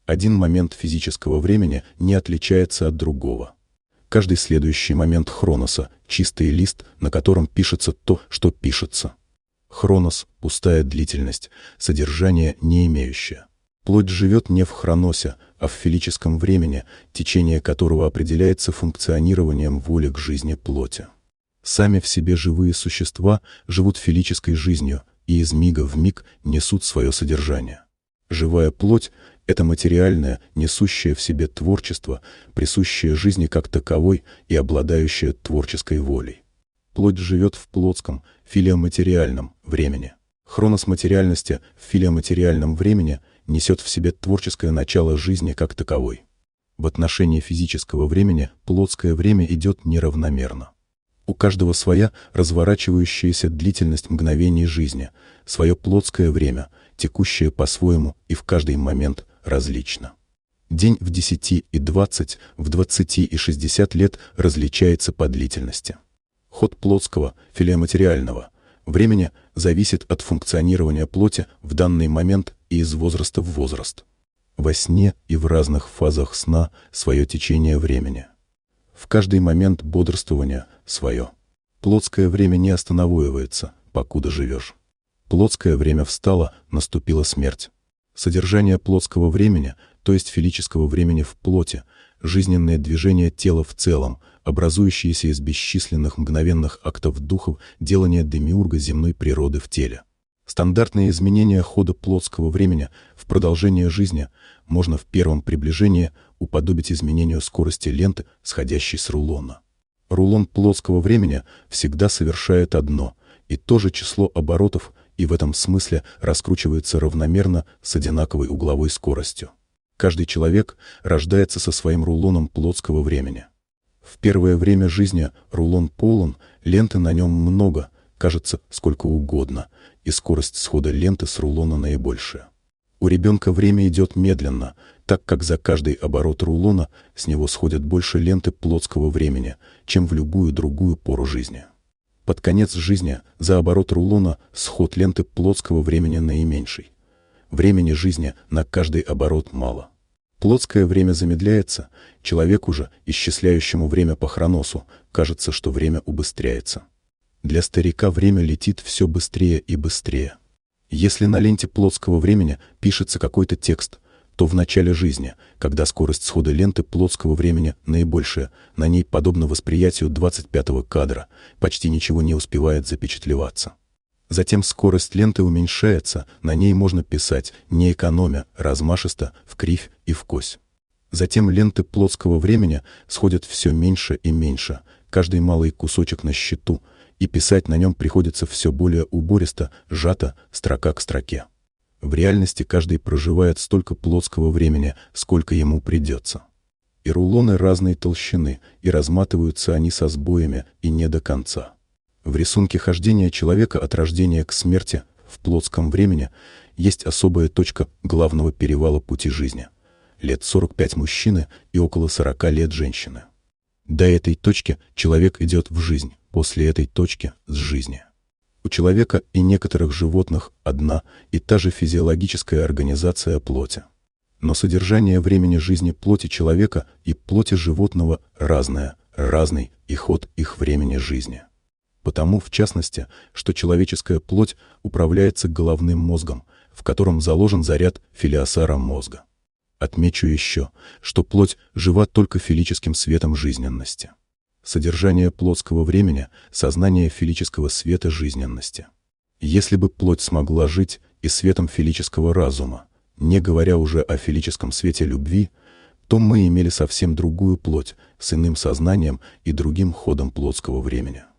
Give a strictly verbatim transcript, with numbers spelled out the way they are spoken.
Один момент физического времени не отличается от другого. Каждый следующий момент хроноса — чистый лист, на котором пишется то, что пишется. Хронос — пустая длительность, содержание не имеющее. Плоть живет не в хроносе, а в филическом времени, течение которого определяется функционированием воли к жизни плоти. Сами в себе живые существа живут филической жизнью и из мига в миг несут свое содержание. Живая плоть — это материальное, несущее в себе творчество, присущее жизни как таковой и обладающее творческой волей. Плоть живет в плотском, филиоматериальном времени. Хронос материальности в филиоматериальном времени несет в себе творческое начало жизни как таковой. В отношении физического времени плотское время идет неравномерно. У каждого своя разворачивающаяся длительность мгновений жизни, свое плотское время, текущее по-своему и в каждый момент различно. День в десяти и двадцати, в двадцати и шестидесяти лет различается по длительности. Ход плотского, филиоматериального времени зависит от функционирования плоти в данный момент и из возраста в возраст. Во сне и в разных фазах сна свое течение времени. В каждый момент бодрствования свое. Плотское время не останавливается, покуда живешь. Плотское время встало, наступила смерть. Содержание плотского времени, то есть филического времени в плоти, жизненное движение тела в целом, образующееся из бесчисленных мгновенных актов духов, делание демиурга земной природы в теле. Стандартные изменения хода плотского времени в продолжение жизни можно в первом приближении уподобить изменению скорости ленты, сходящей с рулона. Рулон плотского времени всегда совершает одно и то же число оборотов и в этом смысле раскручивается равномерно с одинаковой угловой скоростью. Каждый человек рождается со своим рулоном плотского времени. В первое время жизни рулон полон, ленты на нем много, кажется, сколько угодно, и скорость схода ленты с рулона наибольшая. У ребенка время идет медленно, так как за каждый оборот рулона с него сходят больше ленты плотского времени, чем в любую другую пору жизни. Под конец жизни за оборот рулона сход ленты плотского времени наименьший. Времени жизни на каждый оборот мало. Плотское время замедляется, человеку же, исчисляющему время по хроносу, кажется, что время убыстряется. Для старика время летит все быстрее и быстрее. Если на ленте плотского времени пишется какой-то текст, то в начале жизни, когда скорость схода ленты плотского времени наибольшая, на ней, подобно восприятию двадцать пятого кадра, почти ничего не успевает запечатлеваться. Затем скорость ленты уменьшается, на ней можно писать, не экономя, размашисто, вкривь и вкось. Затем ленты плотского времени сходят все меньше и меньше, каждый малый кусочек на счету, и писать на нем приходится все более убористо, сжато, строка к строке. В реальности каждый проживает столько плотского времени, сколько ему придется. И рулоны разной толщины, и разматываются они со сбоями и не до конца. В рисунке хождения человека от рождения к смерти в плотском времени есть особая точка главного перевала пути жизни. Лет сорок пять мужчины и около сорока лет женщины. До этой точки человек идет в жизнь, после этой точки — с жизни. У человека и некоторых животных одна и та же физиологическая организация плоти. Но содержание времени жизни плоти человека и плоти животного разное, разный и ход их времени жизни. Потому, в частности, что человеческая плоть управляется головным мозгом, в котором заложен заряд филиосара мозга. Отмечу еще, что плоть жива только филическим светом жизненности. Содержание плотского времени — сознание филического света жизненности. Если бы плоть смогла жить и светом филического разума, не говоря уже о филическом свете любви, то мы имели совсем другую плоть с иным сознанием и другим ходом плотского времени.